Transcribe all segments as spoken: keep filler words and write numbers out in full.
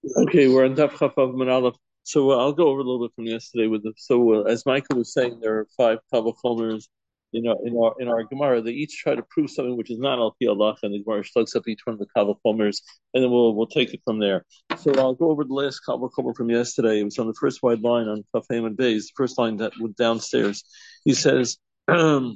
Okay, we're on Daf Chafav Manalef. So uh, I'll go over a little bit from yesterday with the. So uh, as Michael was saying, there are five Kavachomers in our in our in our Gemara. They each try to prove something which is not al pi Allah, and the Gemara slugs up each one of the Kavachomers, and then we'll we'll take it from there. So I'll go over the last Kavachomer from yesterday. It was on the first wide line on Kaf Haim and Beis, the first line that went downstairs. He says, oh,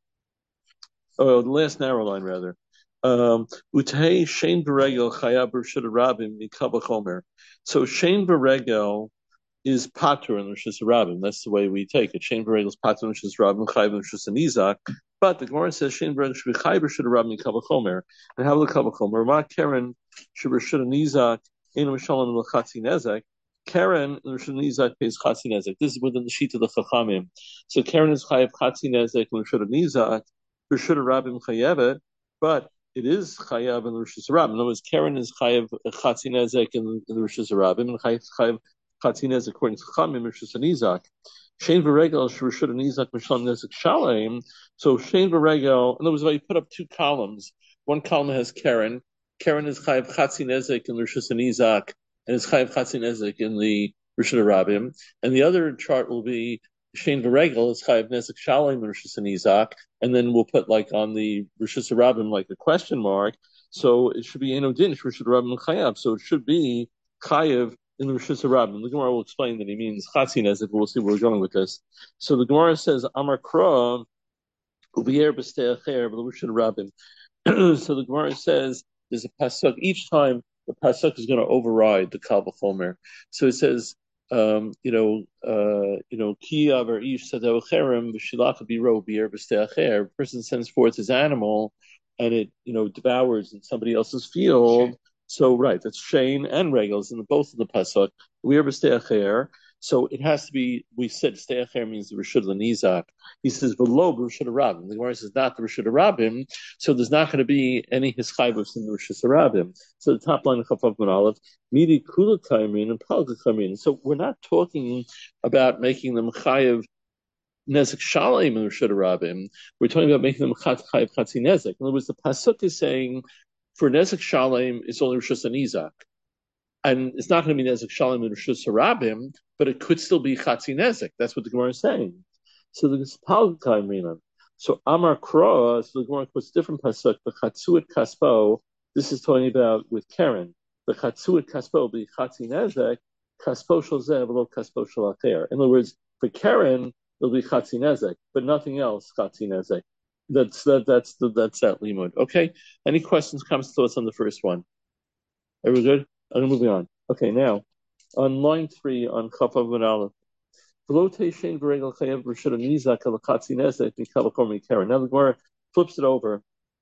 the last narrow line rather. Um, Utei Shein Beregel Chayab Rishud Rabim Mikabel Chomer. So Shein Beregel is Patur and Rishus Rabim. That's the way we take it. Shein Beregel is Patur and Rishus Rabim Chayab and Rishus Nizak. But the Gemara says Shein Beregel should be Chayab Rishud Rabim Mikabel Chomer. And how will the Kabel Chomer? Ma Karen should Rishud Nizak in Mishalim L'Chatzi Nezek. Karen and Rishud Nizak pays Chatzi Nezek. This is within the sheet of the Chachamim. So Karen is Chayab Chatzi Nezek and Rishud Nizak. Rishud Rabim Chayavet, but it is Chayav in the Rishus Rabim. In other words, Karen is Chayav Chatzi Nezek in the Rishus Rabim, and Chayav Chatzi Nezek according to Chamim Rishus Nizak. Shein v'regel Rishus Nizak Mishlam Nezek Shalem. So Shein v'regel. In other words, if I put up two columns, one column has Karen. Karen is Chayav Chatzi Nezek in the Rishus Nizak, and is Chayav Chatzi Nezek in the Rishus Rabim. And the other chart will be Shein v'regel is Chayav Nezek Shalem in Rishus Nizak. And then we'll put like on the Rishus Rabim like a question mark. So it should be Eno Din Rishus Rabim Chayav. So it should be Chayav in the Rishus Rabim. The Gemara will explain that he means Chatzi Nezek, but we'll see where we're going with this. So the Gemara says Amar Kra Ubiyer B'Stei Acher B'Rishus Rabim. So the Gemara says there's a pasuk each time. The pasuk is going to override the Kal V'Chomer. So it says. Um, you know, uh, you know, ki aver ish sadeh cherem v'shilach biro bi'er b'stei acher. Person sends forth his animal, and it, you know, devours in somebody else's field. Shane. So, right, that's Shane and Regels in both of the pasuk. Bi'er b'stei acher. So it has to be. We said stei acher means the Rishud L'Nizak. He says below Rishud Rabim. The Gemara says not the Rishud Rabim. So there's not going to be any hischayvus in the Rishud Rabim. So the top line of Chafav Manalef. Midi kula kaimin and palga kaimin. So we're not talking about making them chayav nezek shalem and rishud rabim. We're talking about making them chayav chatzi nezek. In other words, the pasuk is saying for nezek shalem it's only rishus and izak, and it's not going to be nezek shalem and rishus rabim, but it could still be chatzi nezek. That's what the Gemara is saying. So the palga kaimin. So Amar Kra. So the Gemara puts different pasuk. The chatzuet kaspo. This is talking about with Karen. The chatzuet kaspo be chatzi nezek, kaspo shel zeh v'lo kaspo shel acher. In other words, for Karen it'll be chatzi nezek, but nothing else chatzi nezek. That's that. That's the, that's that limud. Okay. Any questions, comments, thoughts on the first one? Everyone good? I'm moving on. Okay. Now on line three on Chafav and Aleph. V'lo teishein v'regel chayav rishud nizak al chatzi nezek mikabel kormi Karen. Now the Gemara flips it over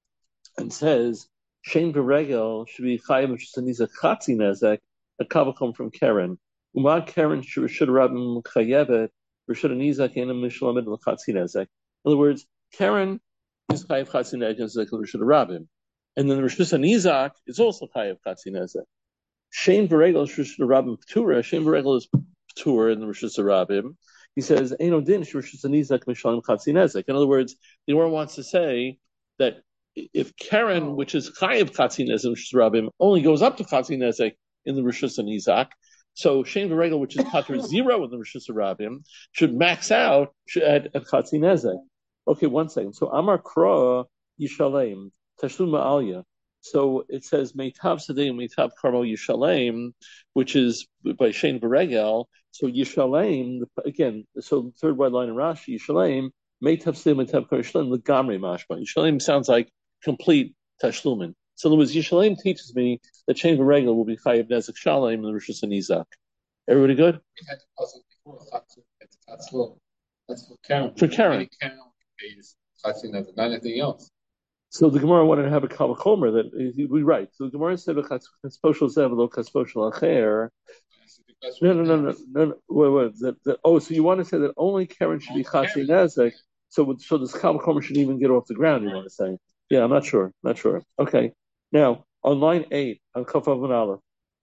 and says. Shein v'regel should be chayav v'shaniza chatzi nezek, a kavakom from Karen. Umad Karen should rabim chayevet v'shud nizak enam mishlamid l'chatzi nezek. In other words, Karen is chayav chatzi nezek v'shud rabim, and then the rishus nizak is also chayav chatzi nezek. Shein v'regel rishus rabim p'tura. Shein v'regel is p'tura in the rishus rabim. He says eno din rishus nizak mishalim chatzi nezek. In other words, the Gemara wants to say that. If Karen, which is Chayav Chatzi Nezek, which is Rabim, only goes up to Chatzi Nezek in the Rishus and Izak, so Shein v'regel, which is Pater zero in the Rishus Rabim, should max out at, at Chatzi Nezek. Okay, one second. So Amar Kra Yishalem Tashlum Ma'alya. So it says Meitav Sadeh Meitav Karmo Yishalem, which is by Shein v'regel. So Yishalem again. So the third wide line in Rashi Yishalem Meitav Sadeh Meitav Karmo Yishalem L'Gamrei Mashma. Yishalem sounds like complete tashlumin. So in other words, Yishalem teaches me that Shein v'regel will be chayav nezek shalem and the Rishus and Izak. Everybody good? We had the puzzle before. That's for Karen. For Karen. Karen is chatzi nezek, not anything else. So the Gemara wanted to have a kal v'chomer that we write. So the Gemara said kasposhel zev lo kasposhel acher. No, no, no, no, no, no. Wait, wait. That, that, oh, so you want to say that only Karen should be chatzi nezek? So, so this kal v'chomer shouldn't even get off the ground. You want to say? Yeah, I'm not sure. Not sure. Okay. Now, on line eight, on Chafav and Aleph.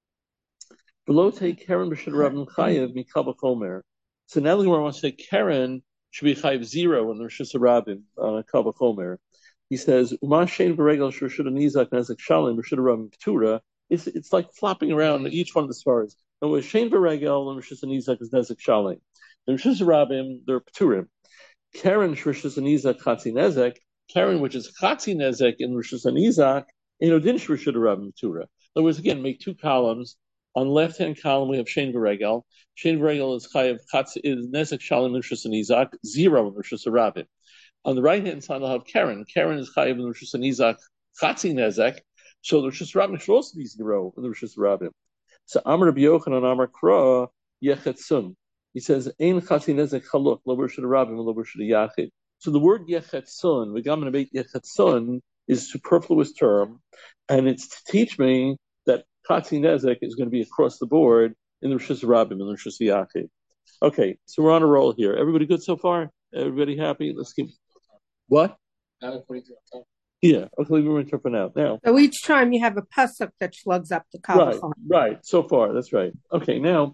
Below take Karen b'shud rabim chayev mikabel chomer. So now the Gemara wants to say Karen should be chayev zero in the Rishus Rabim on a kabel chomer. He says, Uma shein v'regel sh'rishud nizak nezek shalem b'shud rabim p'tura it's it's like flopping around each one of the stars. And with Shein V'Regel and Rishus and Izak is Nezek Shalim. And Rishus Rabim, they're Pturim. Karen Rishus and Izak Chatzi Nezek. Karen, which is Chatzi Nezek in Rishus and Izak, in Odin Rishus Rabim Ptura. In other words, again, make two columns. On the left-hand column, we have Shein V'Regel. Shein V'Regel is Chayav Chatzi is Nezek Shalim in Rishus and Izak, zero in Rishus Rabim. On the right-hand side, I'll have Karen. Karen is Chayav in Rishus and Izak, Chatzi Nezek. So the Rishus Rabim should also be zero in the Rishus Rabim. So Amar Rabbi Yochanan Amar Kra Yechetsun. He says Ein Chatzi Nezek Chaluk Lo Rishus Rabim Lo Rishus Yachid. So the word Yechetsun, V'gam Nebeit Yechetsun, is a superfluous term, and it's to teach me that Chatzi Nezek is going to be across the board in the Rishus Rabim and the Rishus Yachid. Okay, so we're on a roll here. Everybody good so far? Everybody happy? Let's keep. What? Not according to our time. Yeah, okay, we're interpreting out now. So each time you have a pasuk that slugs up the Right, kavachon. right. So far, that's right. Okay, now,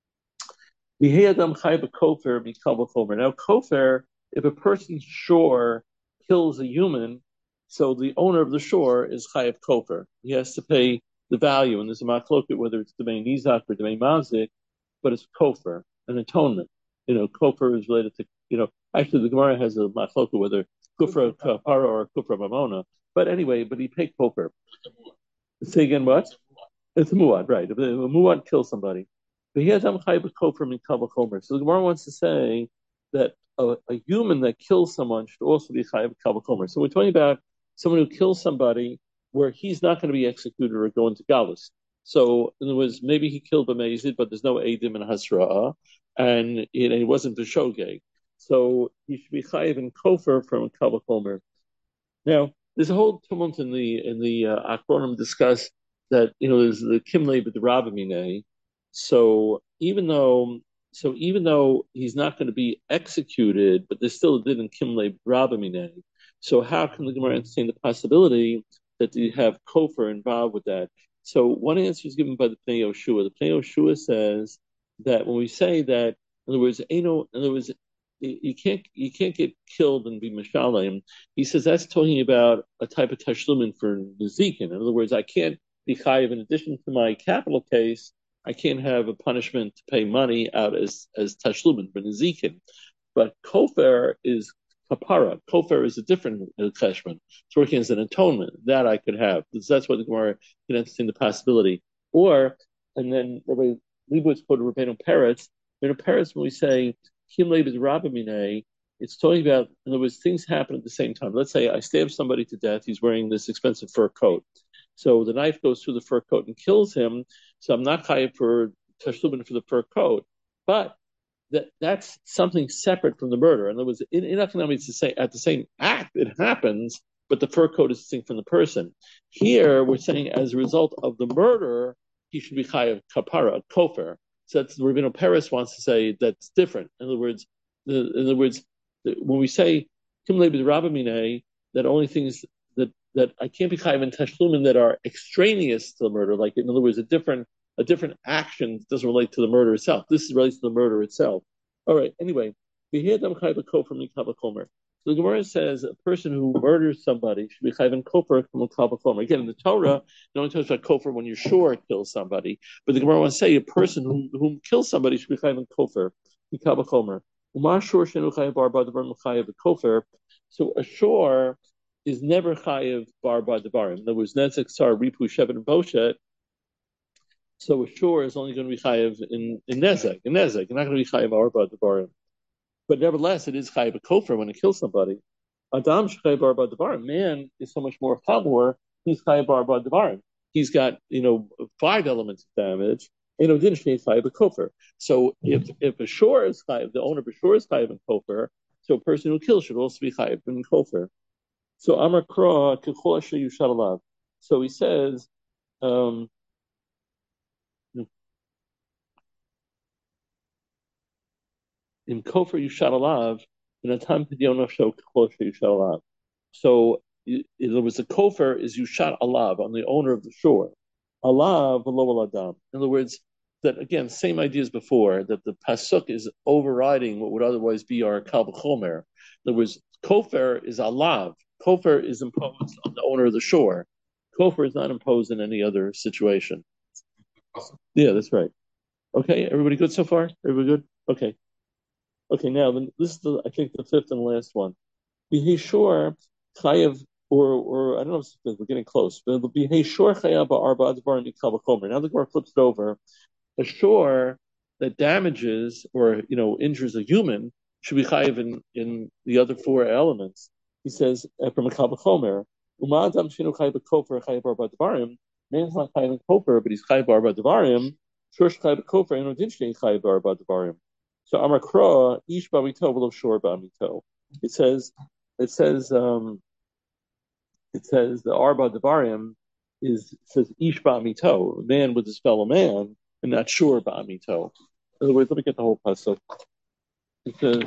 Adam Chai Kofer be Kalvachomer. Now, Kofer, if a person's shore kills a human, so the owner of the shore is Chayav Kofer. He has to pay the value, and there's a machloket whether it's Demei Nizak or Demei Mazik, but it's Kofer, an atonement. You know, Kofer is related to, you know, actually the Gemara has a machloket whether Kufra Kapara or Kufra Mamona. But anyway, but he paid Kofer. Say again what? It's a muad, right. If a muad kills somebody. But he has Amchai Kofer min Kalvachomer. So the Gemara wants to say that a, a human that kills someone should also be Chayav Kalvachomer. So we're talking about someone who kills somebody where he's not going to be executed or go into Galus. So in other words, maybe he killed B'meizid, but there's no Eidim and Hasra'ah, and it, and it wasn't B'shogeg. So he should be chayiv in kofer from Kalvachomer. Now, there's a whole tumult in the in the uh, Achronim discuss that, you know, there's the Kimle but the Rabamine. So even though so even though he's not going to be executed, but there's still a din in Kimle Rabamine. So how can the Gemara entertain the possibility that you have kofer involved with that? So one answer is given by the Pnei Yoshua. The Pnei Yoshua says that when we say that, in other words, Eino, in other words, you can't you can't get killed and be mishalim. He says that's talking about a type of tashlumin for nezikin. In other words, I can't be chayiv in addition to my capital case. I can't have a punishment to pay money out as as tashlumin for nezikin. But kofer is kapara. Kofer is a different cheshbon. It's working as an atonement that I could have. That's what the Gemara can entertain the possibility. Or and then Rabbi Leibowitz quoted Rabbeinu Peretz. Rabbeinu Peretz, when we say Kimleib is Rabamine, it's talking about, in other words, things happen at the same time. Let's say I stab somebody to death. He's wearing this expensive fur coat. So the knife goes through the fur coat and kills him. So I'm not chayav for tashlumin for the fur coat. But that that's something separate from the murder. In other words, in, in economics, to say at the same act, it happens, but the fur coat is distinct from the person. Here, we're saying as a result of the murder, he should be chayav kapara, kofer. So that's Rabbeinu Peretz wants to say that's different. In other words, the, in other words, the, when we say Kimle b'd Rabamine, that only things that, that I can't be chayiv in tashlumin that are extraneous to the murder, like in other words, a different a different action doesn't relate to the murder itself. This relates to the murder itself. All right. Anyway, we hear them chayiv kofer from Kalvachomer. So the Gemara says a person who murders somebody should be chayiv in kofer from Kalvachomer. Again, in the Torah, it only talks about kofer when you're sure it kills somebody. But the Gemara wants to say a person who who kills somebody should be chayiv in kofer from Kalvachomer. Umar shor shenu chayiv bar bar devarim chayiv kofer. So a shor is never chayiv bar bar devarim. In other words, nezek sar ripu shevet and boshet. So a shor is only going to be chayiv in in nezek, in nezek. You're not going to be chayiv bar bar devarim. But nevertheless, it is chayiv a kofer when it kills somebody. Adam chayiv bar bar devarim. Man is so much more chamor. He's chayiv bar bar devarim. He's got, you know, five elements of damage. You know, didn't chayiv a kofer. So if if a shor is chayiv, the owner of a shor is chayiv in kofer. So a person who kills should also be chayiv in kofer. So Amar Kra kechol asher yushal alav. So he says. Um, In kofer yushal alav, in a time pidyon nafsho kechol asher yushal alav. So it, it was a kofer is yushal alav on the owner of the shore. Alav v'lo al adam. In other words, that again, same idea as before, that the pasuk is overriding what would otherwise be our kalvachomer. In other words, kofer is alav. Kofer is imposed on the owner of the shore. Kofar is not imposed in any other situation. Yeah, that's right. Okay, everybody good so far? Everybody good? Okay. Okay, now then this is the I think the fifth and last one. Be sure chayav or or I don't know if it's, we're getting close, but be sure chayav arba advarim mikal v'chomer. Now the Gemara flips it over. A shore that damages or you know injures a human should be chayav in, in the other four elements. He says from a mikal v'chomer. Umadam shinu chayav b'kofer chayav arba advarim. Man's not chayav in kofer, but he's chayav arba advarim. Shorsh chayav b'kofer and odin shnei chayav arba advarim. So Amar Kra, Ish Bamito, below Shor Bamito. It says, it says, um, it says the Arba Devarim is says Ish Bamito, man with his fellow man, and not Shor Bamito. In other words, let me get the whole pasuk. It says,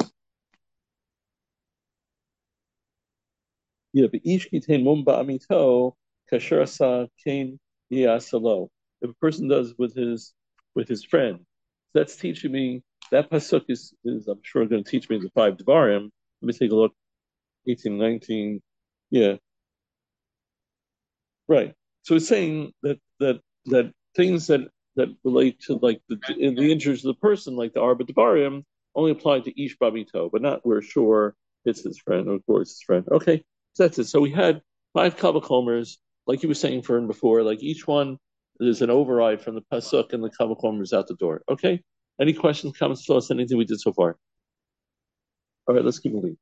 yeah, but Ish Kitain Mum Bamito, Kasher Asa Kain Yasalo. If a person does with his with his friend, that's teaching me. That pasuk is, is, I'm sure, going to teach me the five Devarim. Let me take a look. eighteen, nineteen, yeah, right. So it's saying that that that things that, that relate to like the, the injuries of the person, like the Arba Devarim, only apply to Ish Babito, but not where Shor hits his friend or Gors his friend. Okay, so that's it. So we had five Kavachomers, like you were saying, Fern, before. Like each one, there's an override from the pasuk, and the Kavachomers out the door. Okay. Any questions, comments, thoughts, anything we did so far? All right, let's keep moving.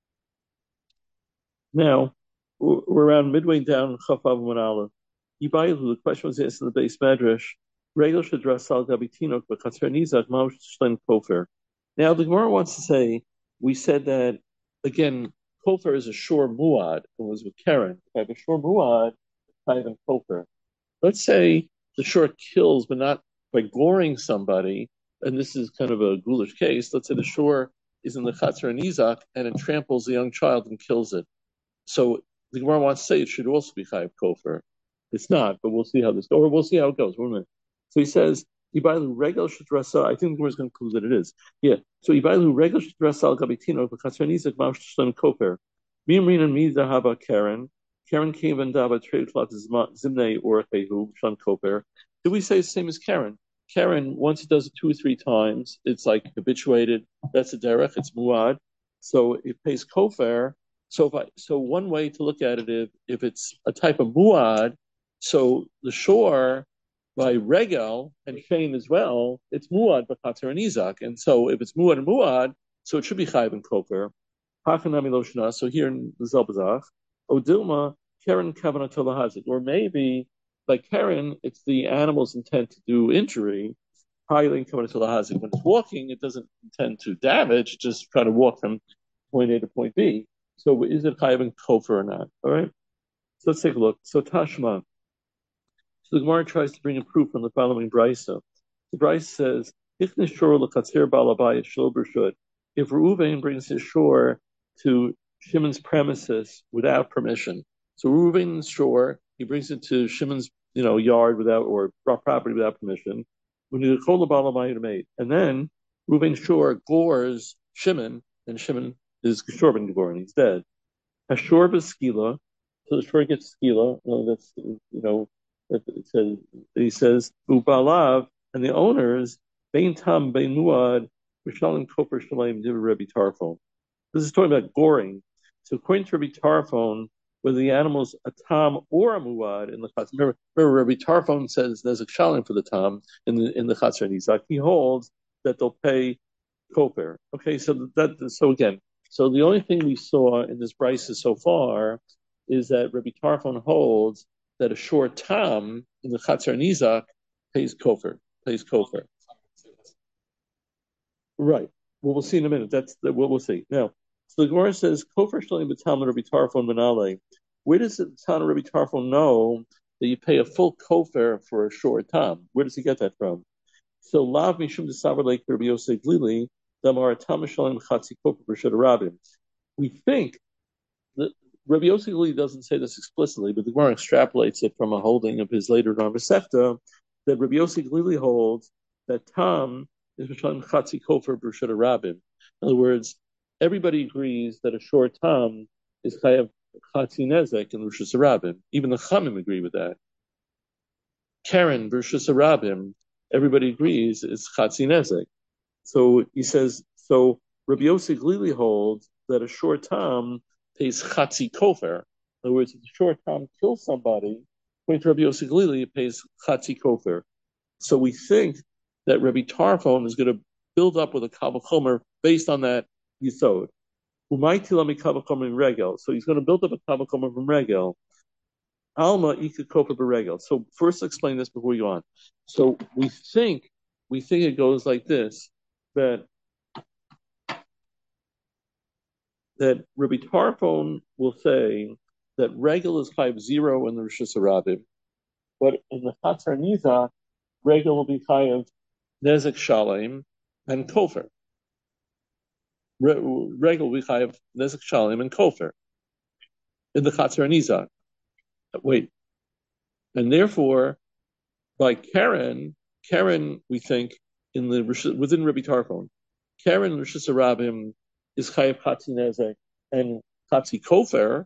Now, we're around midway down Chafav Manala. Yibayilu, the question was asked in the base madrash. Regel Shadrasal Gabitinok, but Katzernizak, Maush Shlen Kofer. Now, the Gemara wants to say, we said that, again, Kofer is a shor muad. It was with Karen. If I have a shor muad, I have a Kofer. Let's say the shor kills, but not by goring somebody. And this is kind of a ghoulish case. Let's say the shore is in the Chatzar and Izak and it tramples the young child and kills it. So the Gemara wants to say it should also be Chayav Kofer. It's not, but we'll see how this goes. Or we'll see how it goes. One minute. So he says, Ibailu Regel Shadrasa. I think the Gemara is going to conclude that it is. Yeah. So Ibailu Regel Shadrasa al Gabitino, but Chatzar and Izak Maush Shlem Kofer. Mimrin and Mi Zahaba Karen. Karen came and Dava Treutlat Zimne or Kehu, Shlem Kofer. Do we say the same as Karen? Karen, once it does it two or three times, it's like habituated. That's a derech. It's muad, so it pays kofer. So if I, so one way to look at it, if if it's a type of muad, so the shore by regel and shein as well, it's muad b'chatzar and izak, and so if it's muad and muad, so it should be chayv and kofer. Hachanami loshna. So here in the Zelbazach, odilma Karen kavanah tolahazik, or maybe. Like Karen, it's the animal's intent to do injury. When it's walking, it doesn't intend to damage, just try to walk from point A to point B. So is it chayav and kofer or not? All right. So let's take a look. So Tashma. So the Gemara tries to bring a proof from the following brisa. The brisa says, if Reuven brings his shore to Shimon's premises without permission, so Reuven's shore, he brings it to Shimon's, you know, yard without or property without permission. And then Reuven's shore gores Shimon, and Shimon is Shorban Geboren, he's dead. Hashor b'skila, so the shore gets skila. You know, that's you know, it says he says ubalav, and the owners bein tam bein muad v'shalim koper shalim div Rabbi Tarfon. This is talking about goring. So according to Rabbi Tarfon, whether the animal's a tam or a muad in the chatzar. Remember, remember Rabbi Tarfon says there's a shalim for the tam in the in the chatzar and Izak. He holds that they'll pay koper. Okay, so that so again, so the only thing we saw in this brisa so far is that Rabbi Tarfon holds that a short tam in the chatzar and Izak pays kofer, pays kofer. Right. Well, we'll see in a minute. That's what we'll see now. So the Gemara says, Kofer Shalim B'Talmud Rabbi Tarfon Manale. Where does the Talmud Rabbi Tarfon know that you pay a full kofer for a short tam? Where does he get that from? So Lav Mishum Desavar Lake Rabbi Yosef Glili, Damar Tam Shalim Chatzi Kofer B'Shad Rabim. We think that Rabbi Yosef Glili doesn't say this explicitly, but the Gemara extrapolates it from a holding of his later Ram V'Sefta, that Rabbi Yosef Glili holds that tam is Shalim Chatzi Kofer B'Shad Rabim. In other words, everybody agrees that a short tam is chayav Chatzi Nezek and Rosh Hashanah. Even the Chamim agree with that. Karen versus Arabim, everybody agrees it's Chatzi Nezek. So he says, so Rabbi Yossi Glili holds that a short tam pays Chatzi Kofer. In other words, if a short tam kills somebody, according to Rabbi Yossi Glili, it pays Chatzi Kofer. So we think that Rabbi Tarfon is going to build up with a Kal V'chomer based on that Yisod. Umaytilami Kal V'chomer in Regel. So he's going to build up a Kal V'chomer from Regel. Alma Ika Kofer Beregel. So first explain this before we go on. So we think, we think it goes like this, that that Rabbi Tarfon will say that Regel is Chayiv zero in the Rosh Hashanah, but in the Chatzar Nizak, Regel will be Chayiv Nezek Shalem and Kofer. Regel will be Chayiv Nezek Shalem and Kofer in the Chatzar Nizak. Wait. And therefore, by Karen, Karen, we think, in the within Rabbi Tarfon, Karen Rosh Hashanah is Chayiv Chatzi Nezek and Chatzi Kofer.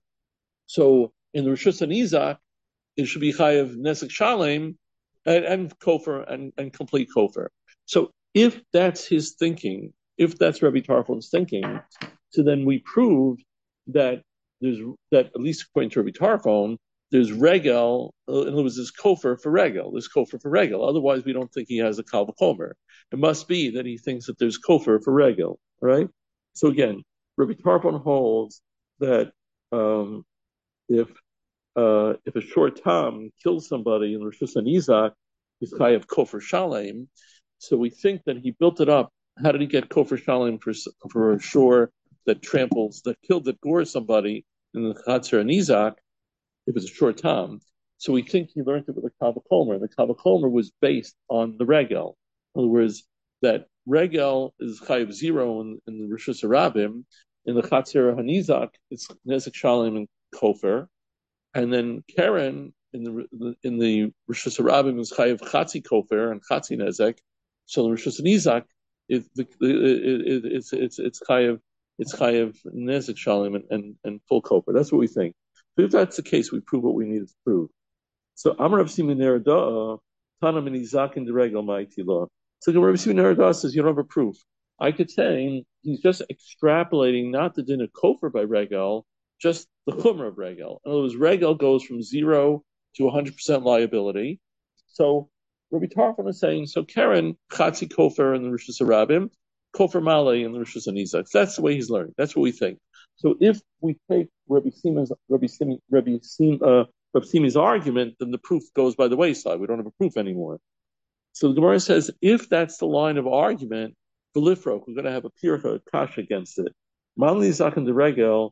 So in the Rosh Hashanah, it should be Chayiv Nezek Shalem and, and Kofer and, and complete Kofer. So if that's his thinking, if that's Rabbi Tarfon's thinking, so then we proved that there's that at least according to Rabbi Tarfon, there's Regel, in other words, there's Kofer for Regel, there's Kofer for Regel. Otherwise, we don't think he has a Kal V'chomer. It must be that he thinks that there's Kofer for Regel, right? So again, Rabbi Tarfon holds that um, if uh, if a short tam kills somebody in Rosh Hashanah, he's Chayav Kofer Shalem. So we think that he built it up. How did he get Kofer Shalem for for a shore that tramples, that killed, that gores somebody in the Chatzar Nizak? It was a short tam. So we think he learned it with the Kal V'chomer. And the Kal V'chomer was based on the Regel. In other words, that Regel is Chayiv zero in, in the Rosh Hashanah. In the Chatzar Hanizak, it's Nezek Shalem and Kofer. And then Karen in the in the Rosh Hashanah is Chayiv Chatzi Kofer and Chatzi Nezek. So the Rosh Hashanah it, it, it, it's it's it's Chayiv it's Chayiv Nezek Shalem and, and, and full Kofer. That's what we think. So if that's the case, we prove what we needed to prove. So Amar Rav Simin Nerada Tanam and Izak in the Regel Ma'iti Law. So Rav Simin Nerada says you don't have a proof. I could say he's just extrapolating not the din of Kofer by Regel, just the chumrah of Regel. In other words, Regel goes from zero to one hundred percent liability. So Rabbi Tarfon is saying, so Karen, Chatzi Kofer in the Rosh Hashanah, Kofer Male in the Rosh Hashanah. That's the way he's learning. That's what we think. So if we take Rabbi Sima's, Rabbi Simi, Rabbi Sim, uh, Rabbi Simi's argument, then the proof goes by the wayside. We don't have a proof anymore. So the Gemara says, if that's the line of argument, Belifrok, we're going to have a pircha, kash against it. Manli Zakan de Regel,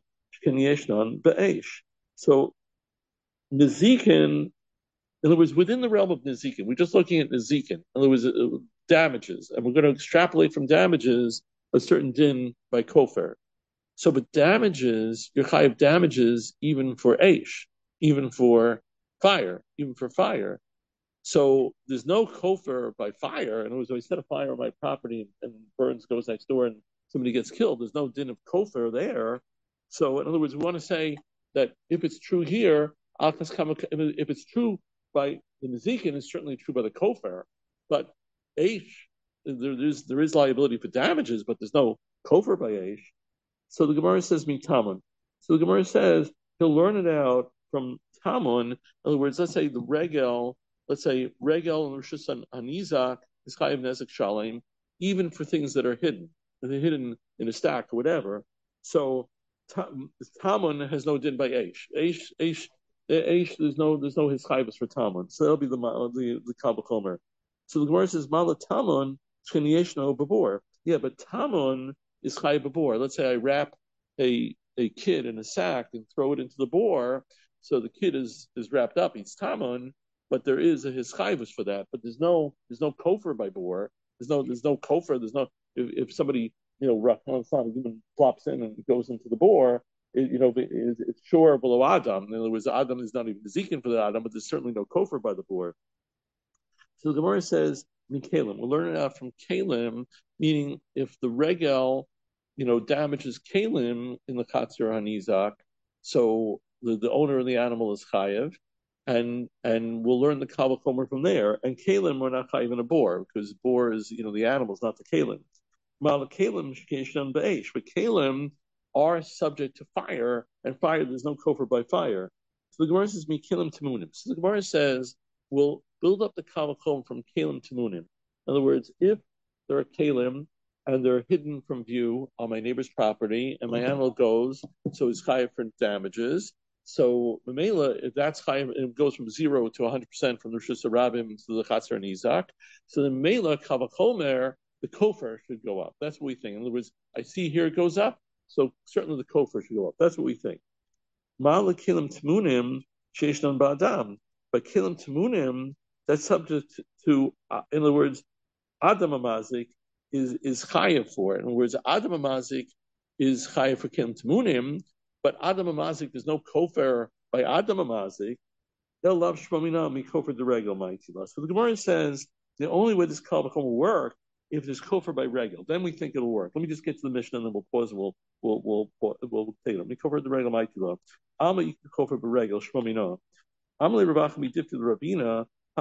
so Nezikin, in other words, within the realm of Nezikin, we're just looking at Nezikin. In other words, uh, damages, and we're going to extrapolate from damages a certain din by Kofer. So, but damages, your chayav damages even for Aish, even for fire, even for fire. So there's no Kofer by fire. In other words, when we set a fire on my property and burns, goes next door, and somebody gets killed, there's no din of Kofer there. So, in other words, we want to say that if it's true here, if it's true by the Nezikin, it's certainly true by the Kofer. But Aish, there is there is liability for damages, but there's no Kofer by Aish. So the Gemara says Mitamun. So the Gemara says he'll learn it out from Tamun. In other words, let's say the Regel, let's say Regel and Rosh Hanizak is Chayiv Nezek Shalem, even for things that are hidden, they're hidden in a stack or whatever. So Tamun has no din by Aish. Aish, Aish, Aish. There's no, there's no his chayvus for Tamun. So that'll be the the the Kal V'chomer. So the Gemara says Mala Tamun Shenieshno Babor. Yeah, but Tamun is chayv babor. Let's say I wrap a a kid in a sack and throw it into the bore, so the kid is is wrapped up. It's Tamun, but there is a his chayvus for that. But there's no there's no kofer by bor. There's no there's no kofer. There's no if, if somebody you know, Rahman even flops in and goes into the bore, it, you know, it, it's sure below Adam. In other words, Adam is not even Nezikin for the Adam, but there's certainly no kofer by the bore. So the Gemara says, Mikalim. We'll learn it out from Kalim, meaning if the Regel, you know, damages Kalim in the Chatzar Hanizak, so the, the owner of the animal is chayev, and and we'll learn the kal vachomer from there. And kalim we're not chayev in a boar because boar is you know the animal is not the kalim. Mal kalim shkeishon be'esh, but kalim are subject to fire, and fire there's no kofar by fire. So the Gemara says mikilim timunim. So the Gemara says we'll build up the kal vachomer from kalim timunim. In other words, if there are kalim and they're hidden from view on my neighbor's property, and my animal goes, so it's chayav for damages. So Mamela, if that's chayav, it goes from zero to one hundred percent from the Rishus Harabim to the Chatzar and Izak. So the Mamela, kal vachomer, the kofar should go up. That's what we think. In other words, I see here it goes up, so certainly the kofar should go up. That's what we think. Ma'ala kilim timunim sheishnan ba'adam. But kilim timunim, that's subject to, uh, in other words, Adam Amazik is is chayav for it. In other words, Adam Amazik is chayav for kilim timunim, but Adam Amazik, there's no kofar by Adam Amazik. They'll love shmamina mi kofar deregel ma'itila. So the Gemara says the only way this kal vachomer will work if there's kofar by regel. Then we think it'll work. Let me just get to the Mishnah and then we'll pause and we'll we'll we'll we'll, we'll take it. Mi kofar deregel ma'itila. Alma kofar by regel shmamina. Amle Ravach mi difti the Rabina. So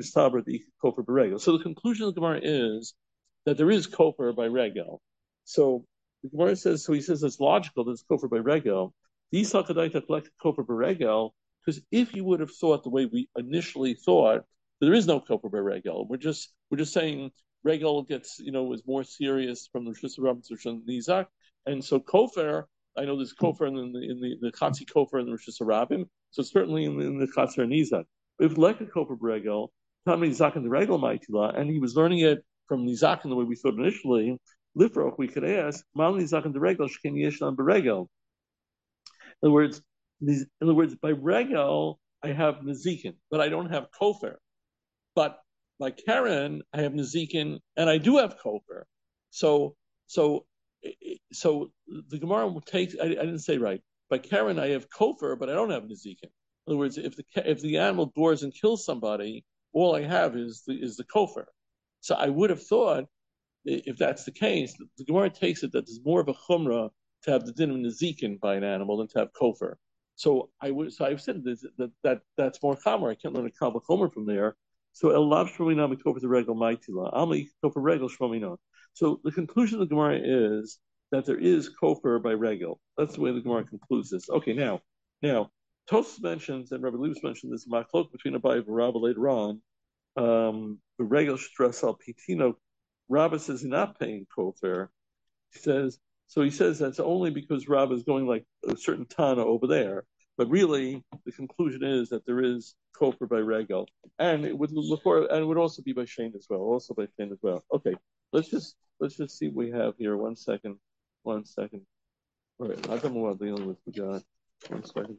the conclusion of the Gemara is that there is kofar by regel. So the Gemara says, so he says it's logical that it's kofar by regel. These hakadaita collected kofar by regel because if you would have thought the way we initially thought, there is no kofar by regel. We're just we're just saying regel gets you know is more serious from the Rishus Harabim to the Nizak, and so kofar. I know there's kofar in the in the, the Chatzi kofar in the Rishus Harabim, so certainly in the, in the Chatzar and Nizak. If like a kofar b'regel, Tam Nizak in the regel ma'itila, and he was learning it from Nizak in the way we thought initially, Lifroch, we could ask, Mal Nizak in the regel, Shken Yeshlan b'regel. In other words, in other words, by regel, I have Nizikin, but I don't have kofar. But by Karen, I have Nizikin, and I do have kofar. So, so, so the Gemara will take, I, I didn't say right. By Karen, I have kofar, but I don't have Nizikin. In other words, if the if the animal gores and kills somebody, all I have is the is the kofar. So I would have thought, if that's the case, the, the Gemara takes it that there's more of a chumrah to have the din of nezikin by an animal than to have kofar. So I would so I've said this, that that that's more chomer. I can't learn a kal vachomer from there. So el lav shmamina mikofar the regel ma'itila alma kofar regel shmamina. So the conclusion of the Gemara is that there is kofar by regel. That's the way the Gemara concludes this. Okay, now now. Tosfos mentions, and Rabbi Leibus mentioned this machlok between Abai and Rabba later on. Um, the regel stress al pitino. Rabba says he's not paying kofar. He says so. He says that's only because Rabba is going like a certain tana over there. But really, the conclusion is that there is kofar by regel, and it would look for, and it would also be by Shane as well. Also by Shane as well. Okay, let's just let's just see what we have here. One second. One second. All right, I don't know what I'm dealing with. We got one second.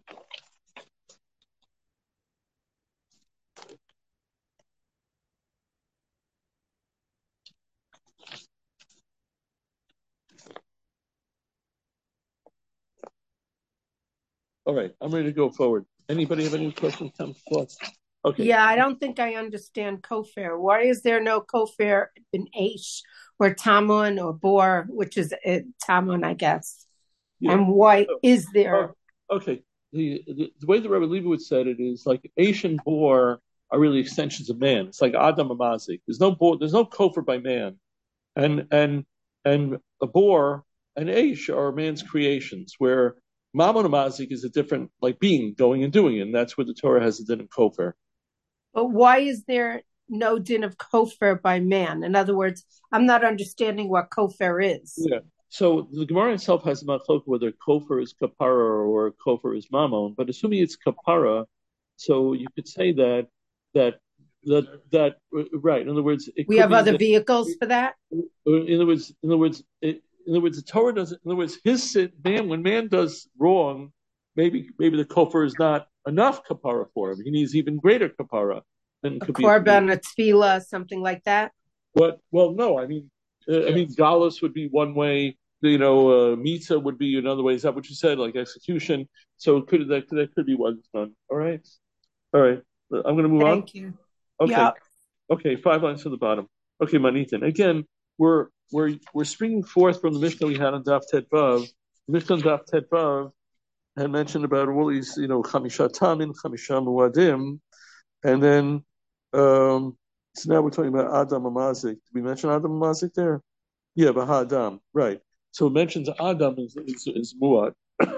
All right, I'm ready to go forward. Anybody have any questions, thoughts? Okay. Yeah, I don't think I understand kofar. Why is there no kofar in Aish or Tamun or Bor, which is uh, Tamun, I guess? Yeah. And why oh, is there? Oh, okay, the, the the way the Rebbe Leibowitz said it is like Aish and Bor are really extensions of man. It's like Adam Amazik. There's no Bor, there's no kofar by man, and and and a Bor and Aish are man's creations where. Mammon Amazik is a different, like being, going and doing it, and that's where the Torah has a din of kofar. But why is there no din of kofar by man? In other words, I'm not understanding what kofar is. Yeah. So the Gemara itself has a machlok whether kofar is kapara or kofar is mammon, but assuming it's kapara, so you could say that that that that right. In other words, it we have other that, vehicles for that. In other words, in other words. It, In other words, the Torah doesn't. In other words, his sin, man, when man does wrong, maybe maybe the kofar is not enough kapara for him. He needs even greater kapara than a korban, a tefillah, something like that. What? Well, no. I mean, uh, I mean, galus would be one way. You know, uh, mitzvah would be another way. Is that what you said? Like execution. So it could that that could be one done. All right, all right. I'm going to move Thank on. Thank you. Okay. Yep. Okay. Five lines to the bottom. Okay, Manitan. Again. We're we're we're springing forth from the Mishnah we had on Daf Tet Vav. The Mishnah on Daf Tet Vav had mentioned about all these, you know, Chamisha Tamin, Chamisha Muadim, and then, um, so now we're talking about Adam Amazik. Did we mention Adam Amazik there? Yeah, Baha Adam, right. So it mentions Adam is, is, is Muad.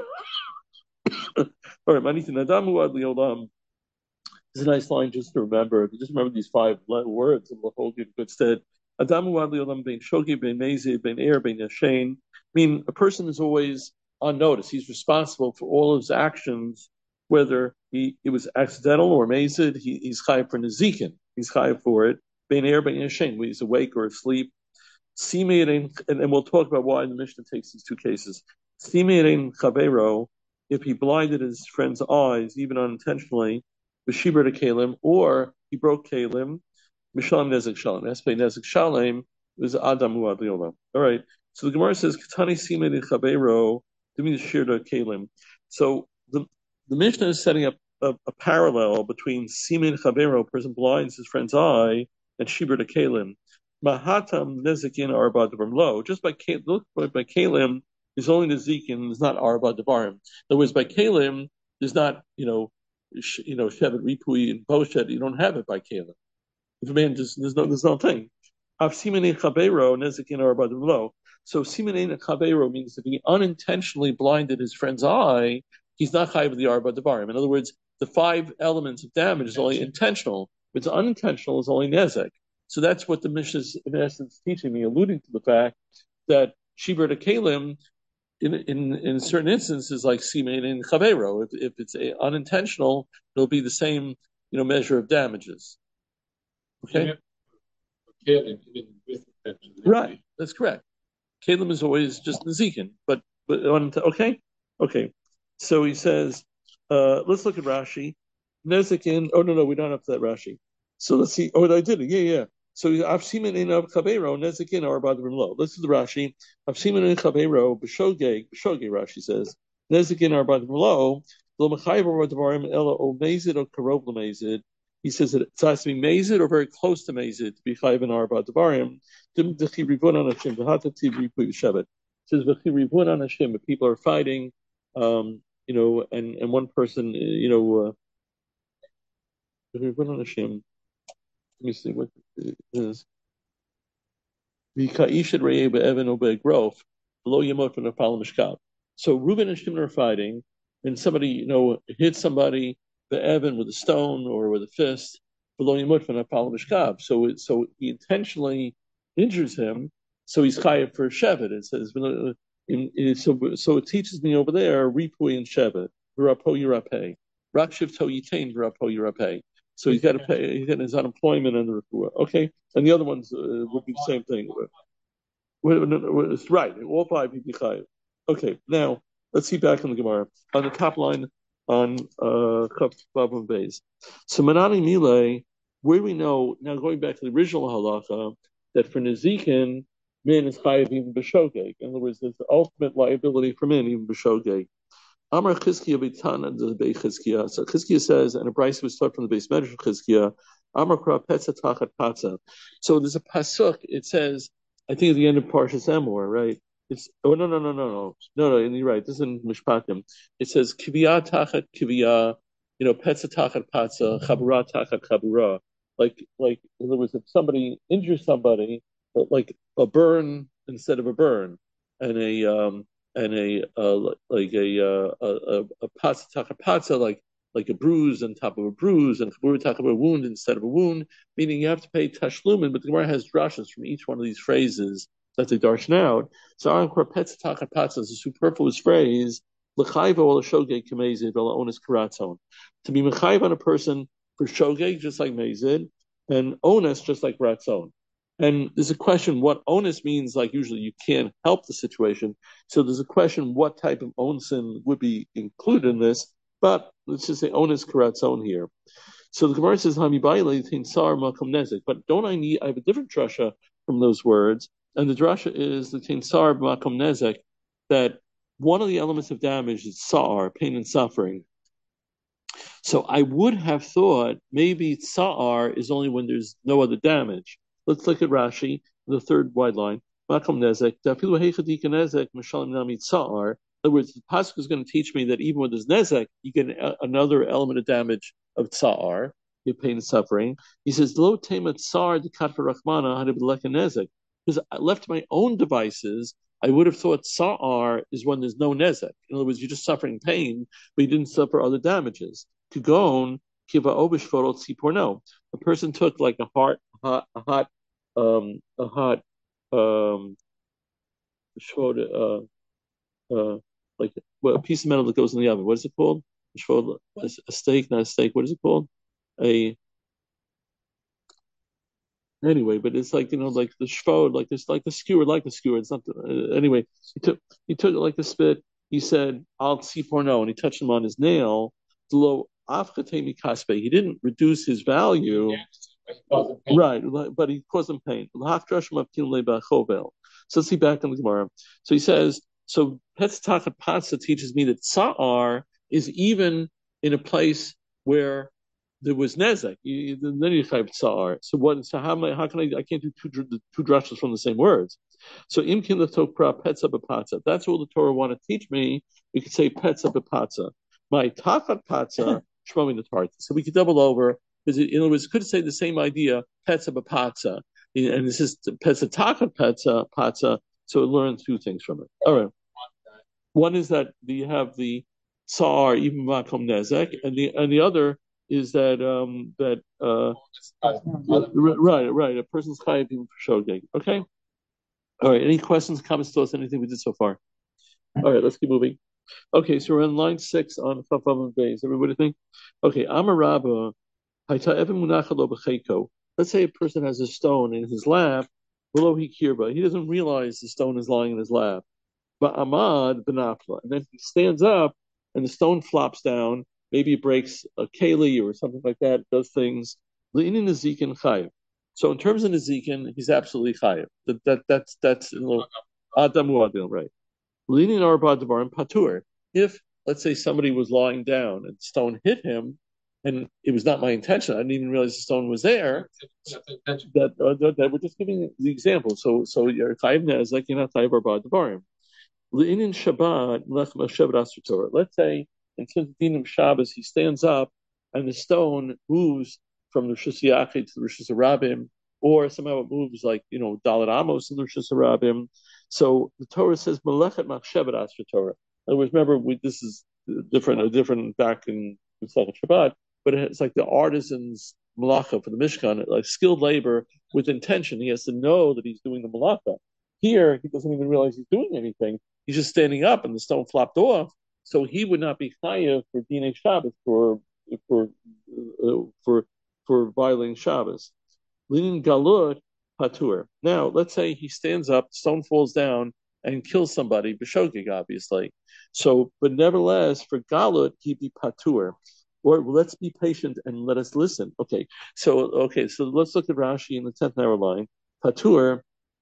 All right, Manitin Adam Muad Liolam. It's a nice line just to remember. Just remember these five words and we'll hold you in good stead. Adam Muad Liolam Bein Shogi, Bein Mezid, Bein Er, Bein Yashain. I mean, a person is always on notice. He's responsible for all of his actions, whether he it was accidental or mazid. He, he's chayav for nezikin. He's chayav for it. Bein er bein yashen, when he's awake or asleep. Simein, and, and we'll talk about why the Mishnah takes these two cases. Simein chavero, if he blinded his friend's eyes, even unintentionally, b'shibur to kalim, or he broke kalim, mishalim nezek shalom. Espe nezek shalom was adam muad liolam. All right. So the Gemara says, Katani simein chavero. Give me the shirda kalim. So the the Mishnah is setting up a, a parallel between simin chavero, a person blinds his friend's eye, and shibur to kalim. Mahatam nezikin arba devarim lo. Just by look by kalim, there's only nezikin. There's not arba devarim. In other words, by kalim, there's not you know sh, you know shevet ripui and poshet. You don't have it by kalim. If a man just there's no there's no thing. Av simin chavero nezikin arba devarim lo. So simin chavero means that he unintentionally blinded his friend's eye. He's not chayiv the arba devarim. In other words, the five elements of damage is only intentional. If it's unintentional, it's only nezek. So that's what the Mishnah is, in essence, teaching me, alluding to the fact that Shibur to Kalim, in, in, in certain instances, like Simein and Chavero, if, if it's a, unintentional, it'll be the same, you know, measure of damages. Okay? Kalim, right, that's correct. Kalim is always just Nezikin, but, but okay? Okay. So he says, uh, let's look at Rashi. Nezikin, oh, no, no, we don't have that Rashi. So let's see. Oh, I did it. Yeah, yeah. So I've seen it in Chavero, Nezikin or Badrim Lo. This is the Rashi. I've seen it in Chavero, B'Shogeg, B'Shogeg, Rashi says. Nezikin or Badrim Lo, Lo Mechayiv or Dvarim, Ella O Mazid or Karov Lamazid. He says that it has to be Mazid or very close to Mazid to be Chayiv and Arba Dvarim. Dim Dechi Rivun on Hashem, V'Hatati Ripu Yeshevet. It says V'Chi Rivun on Hashem, if people are fighting, um, you know, and, and one person, you know, uh, Rivun on Hashem. Let me see what it is. So Reuben and Shimon are fighting, and somebody, you know, hits somebody, the Evan, with a stone or with a fist, below Yamot. So it, so he intentionally injures him, so he's chayav for Shevet. It says, in, in, so, so it teaches me over there, Ripui and Shevet, V'rapo Yirapeh, Rakshiv To Yitain, V'rapo Yirapeh. So he's got to pay. He's getting his unemployment and the refuah. Okay, and the other ones uh, would be the same thing. It's right. All five he'd be chayiv. Okay, now let's see back in the Gemara on the top line on uh Chaf Vav and Beis. So Manani Mile, where do we know now? Going back to the original halacha, that for nezikin, man is chayiv even b'shogeg. In other words, there's the ultimate liability for men even b'shogeg. Amar Chizkiya B'Tana the Bei Chizkiya. So Chizkiya says, and a Bryce was taught from the base measure of Chizkiya. Amar Kra Petza Tachat Patza. So there's a pasuk. It says, I think at the end of Parshas Emor, right? It's oh no no no no no no no. And you're right. This is in Mishpatim. It says Kiviyah Tachat Kiviyah. You know, Petza Tachat Patza. Chabura Tachat Chabura. Like like in other words, if somebody injures somebody, like a burn instead of a burn, and a um. and a uh, like a uh, a a patza patza like like a bruise on top of a bruise and a talk about a wound instead of a wound, meaning you have to pay tashlumin. But the Gemara has drashas from each one of these phrases that they darshan out. So Aron Kor Petza Taka Patza is a superfluous phrase. L'chayva or l'shogeg k'mezid or l'onis karatzon. To be mechayiv on a person for shogeg just like mezid and onus just like ratzon. And there's a question what onus means, like usually you can't help the situation. So there's a question what type of onsin would be included in this, but let's just say onus karatzon here. So the Gemara says, Hamibayle tinsar makom nezek. But don't I need, I have a different drasha from those words, and the drasha is the tinsar makom nezek, that one of the elements of damage is sa'ar, pain and suffering. So I would have thought maybe sa'ar is only when there's no other damage. Let's look at Rashi, the third wide line. Makom nezek, dafilu heichadik nezek, mishalim namid sa'ar, In other words, the pasuk is going to teach me that even when there's nezek, you get a, another element of damage of tsar, your pain and suffering. He says, "Lo tema tsar de katva rachmana had a nezek." Because left to my own devices, I would have thought tsar is when there's no nezek. In other words, you're just suffering pain, but you didn't suffer other damages. Kugon kiva obish forot siporno. A person took like a hot, a hot, a hot, um, a hot, um, uh, uh, like well, a piece of metal that goes in the oven. What is it called? A, a steak, not a steak. What is it called? A anyway, but it's like you know, like the shvod, like this, like the skewer, like the skewer. It's not uh, anyway. He took he took it like the spit. He said, "I'll see porno," and he touched him on his nail. Lo afchatemi kaspe. He didn't reduce his value, yeah, right? But he caused him pain. So let's see back in the Gemara. So he says. So Petztachat Patza teaches me that Tsa'ar is even in a place where there was Nezek. You, then you type Tsa'ar. So what? So how am I? How can I? I can't do two two drushes from the same words. So Imkin Latokra Petza B'Patza. That's all the Torah want to teach me. We could say Petza B'Patza. My Tachat Patza Shmomi Natarta. So we could double over because in other words, it could say the same idea Petza B'Patza, and this is Petza Tachat Petza Patza. So learn two things from it. All right. One is that you have the tsar even makom nezek, and the and the other is that um that uh right right a person's chayav even for shogeg. Okay. All right. Any questions, comments, thoughts, anything we did so far? All right. Let's keep moving. Okay. So we're on line six on Chafam and Beis. Everybody think? Okay. Amar Rabba, hayta even munachalo b'cheiko. Let's say a person has a stone in his lap. Below he kirba, he doesn't realize the stone is lying in his lap. But Ahmad benafla, and then he stands up, and the stone flops down. Maybe it breaks a keli or something like that. Does things. Leinin nezikin chayiv. So in terms of nezikin, he's absolutely chayiv. That that that's that's adamu adil, right? Leinin arba devarim patur. If let's say somebody was lying down and the stone hit him. And it was not my intention. I didn't even realize the stone was there. That, uh, that, that we're just giving the example. So, so you're chayiv nezek, you're not chayiv arba devarim. Le'inin Shabbat lechem Shabbat Asur Torah. Let's say in Dinim Shabbos he stands up and the stone moves from the Rishus Yachid to the Rishus Harabim, or somehow it moves like you know Dalet Amos in the Rishus Harabim. So the Torah says Melechet Machshavet Asur Torah. In other words, remember we, this is different, a different back in Masechet Shabbat. But it's like the artisan's malacha for the Mishkan, like skilled labor with intention. He has to know that he's doing the malacha. Here, he doesn't even realize he's doing anything. He's just standing up, and the stone flopped off. So he would not be chayav for Dinei Shabbos for for uh, for for violating Shabbos. Linin galut patur. Now, let's say he stands up, the stone falls down, and kills somebody. B'shogeg, obviously. So, but nevertheless, for galut, he'd be patur. Or let's be patient and let us listen. Okay, so okay, so let's look at Rashi in the tenth hour line. Patur,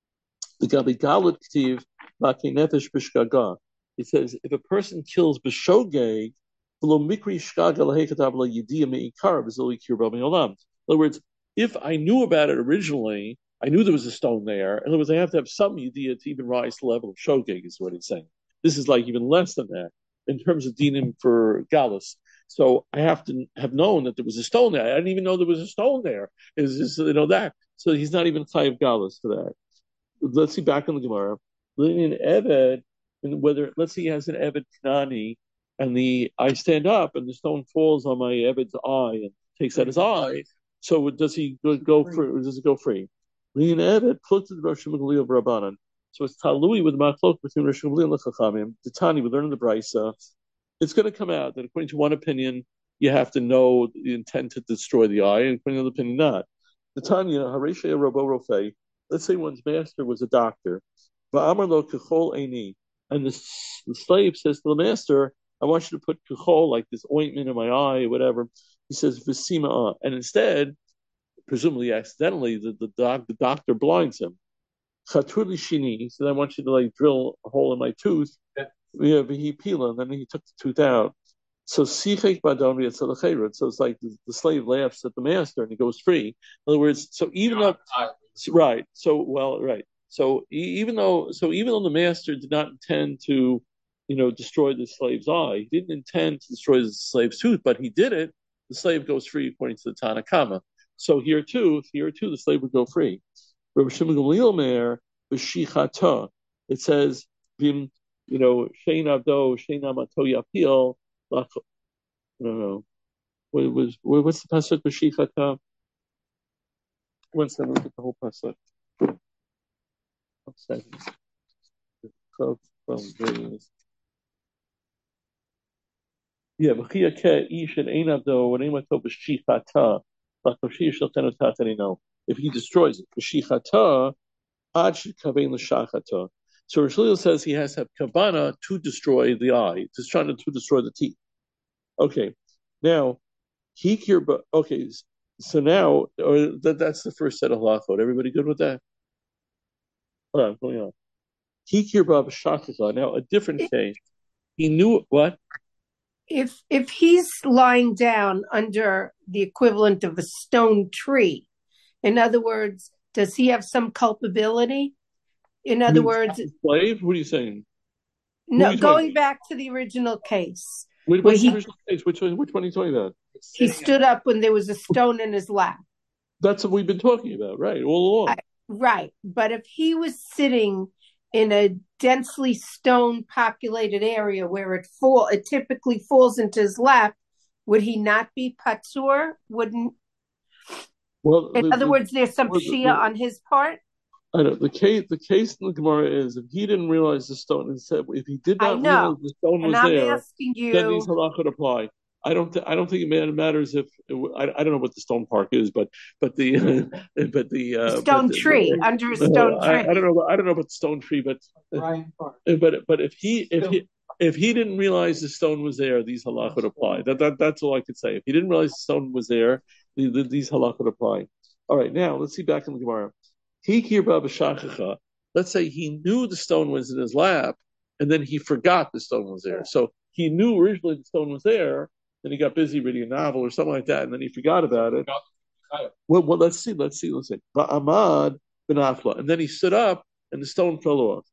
the gabi galut ktiv maki nefesh b'shgaga. It says if a person kills b'shogeg, v'lo mikri shgaga lahekatav lahyidia meikar v'zoli kirba me'olam. In other words, if I knew about it originally, I knew there was a stone there. In other words, I have to have some idea to even rise to the level of shogeg, is what he's saying. This is like even less than that in terms of dinim for galus. So I have to have known that there was a stone there. I didn't even know there was a stone there. Is just you know that. So he's not even chayiv galus for that. Let's see back in the Gemara. In Eved, and whether let's say he has an Eved Knani, and the I stand up and the stone falls on my Eved's eye and takes out his eye. So does he go, go free? Or does it go free? In Eved, close to the Rosh Hashanah of Rabbanan. So it's talui with the machlok between Rosh Hashanah and Lechachamim. The Tani, we learn in the Brisa. It's going to come out that according to one opinion, you have to know the intent to destroy the eye, and according to another opinion, not. The Tanya, Hareshaya Robo Rofe, let's say one's master was a doctor, Va'amar lo kechol eini, and the, the slave says to the master, I want you to put kechol, like this ointment in my eye, or whatever. He says, Visima, and instead, presumably accidentally, the, the, doc, the doctor blinds him. Chatur shini, he said, I want you to like drill a hole in my tooth. Yeah, he pila, and then he took the tooth out. So sichek badon v'yatzalachayrut. So it's like the, the slave laughs at the master and he goes free. In other words, so even though, right, so well, right, so even though, so even though the master did not intend to, you know, destroy the slave's eye. He didn't intend to destroy the slave's tooth, but he did it. The slave goes free according to the Tanna Kama. So here too, here too, the slave would go free. Rabbi Shimon Gamliel Meir b'shichata. It says, "Bim, you know, shein avdo shein amato yapil." No, no. What was what's the pasuk b'shichata? One second, look at the whole pasuk. One second. Twelve, twelve days. Yeah, v'chia ke ish and ein avdo when ein mato b'shichata. If he destroys it, b'shichata. So Rosh Hillel says he has to have kavana to destroy the eye, just trying to, to destroy the teeth. Okay, now he here, but okay, so now or that, that's the first set of halachot. Everybody good with that? Hold on, going on. He here, now a different case. He knew what? If if he's lying down under the equivalent of a stone tree, in other words, does he have some culpability? In other words, slave. What are you saying? No, you going back to the original case. Which, which, he, original case? Which one? Which one are you talking about? He stood up when there was a stone in his lap. That's what we've been talking about, right? All along. I, right, but if he was sitting in a densely stone-populated area where it fall, it typically falls into his lap, would he not be patur? Wouldn't? Well, in the, other the, words, there's some well, shia the, on his part. I know the case. The case in the Gemara is if he didn't realize the stone and said if he did not realize the stone was and there, you, then these halachot would apply. I don't. Th- I don't think it matters if I, I don't know what the stone park is, but but the but the uh, stone but, tree but, under a stone uh, tree. I, I don't know. I don't know about the stone tree, but but but if he if he if he didn't realize the stone was there, these halachot would apply. That that that's all I could say. If he didn't realize the stone was there, the, the, these halachot would apply. All right, now let's see back in the Gemara. Let's say he knew the stone was in his lap, and then he forgot the stone was there. So he knew originally the stone was there, then he got busy reading a novel or something like that, and then he forgot about it. Well, well let's see, let's see, let's see. Ba'amad benafla, and then he stood up, and the stone fell off.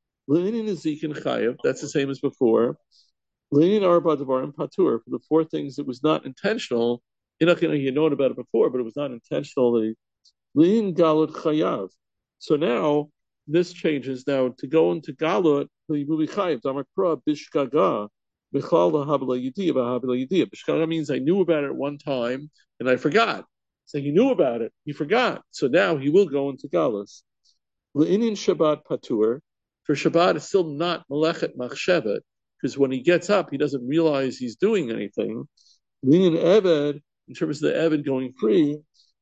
That's the same as before. Patur, for the four things, it was not intentional. You're not going to, you known about it before, but it was not intentional. Lin galut chayav. So now this changes now to go into galut. Bishkaga. Bishkaga means I knew about it one time and I forgot. So he knew about it, he forgot. So now he will go into galus. Le'inin Shabbat patur. For Shabbat, it's still not melechet machshevet because when he gets up, he doesn't realize he's doing anything. Le'inin eved, in terms of the eved going free.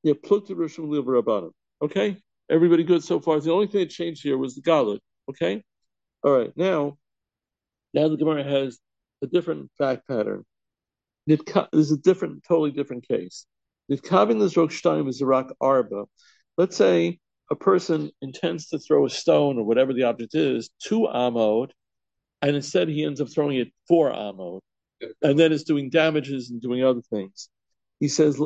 Okay, everybody good so far? The only thing that changed here was the galut. Okay, all right. Now, now the Gemara has a different fact pattern. This is a different, totally different case. Let's say a person intends to throw a stone or whatever the object is to Amod, and instead he ends up throwing it for Amod, and then is doing damages and doing other things. He says,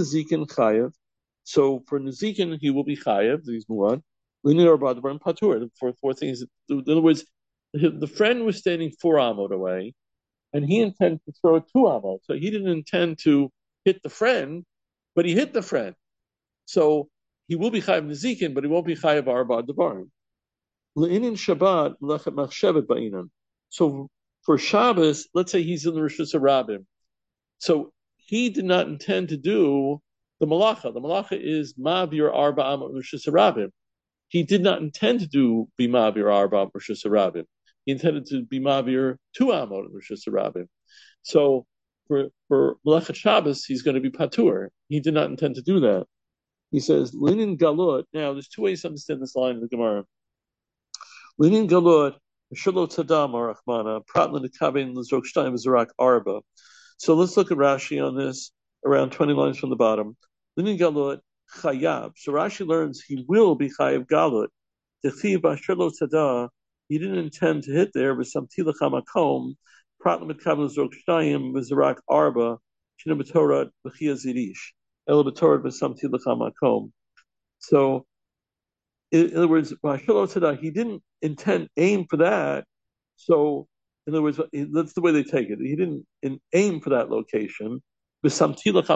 so for Nezikin, he will be chayav. These move on. And patur. For four things. In other words, the friend was standing four amot away, and he intended to throw two amot. So he didn't intend to hit the friend, but he hit the friend. So he will be chayav Nezikin, but he won't be chayav arba devarim. Le'inin Shabbat lechet machshevet ba'inan. So for Shabbos, let's say he's in the Rosh Hashanah. So he did not intend to do the malacha. The malacha is ma'avir arba amot Rosh Hashanah. He did not intend to do be ma'avir arba Rosh Hashanah. He intended to be ma'avir two amot Rosh Hashanah. So for for malachat Shabbos, he's going to be patur. He did not intend to do that. He says linin galot. Now, there's two ways to understand this line in the Gemara. Linin galot shelo tadam arachmana pratlan kaven l'zrok shtayim v'zarak arba. So let's look at Rashi on this, around twenty lines from the bottom. Linin galot chayav. So Rashi learns he will be chayav galot. Techiv b'ashelo tada. He didn't intend to hit there, but some tilach hamakom pratlan kaven l'zrok shtayim v'zarak arba shina b'torah b'chia zirish ela b'torah b'sam tilach hamakom. So, in other words, b'ashelo tada, he didn't intend aim for that. So In other words, that's the way they take it. He didn't in, aim for that location. I'll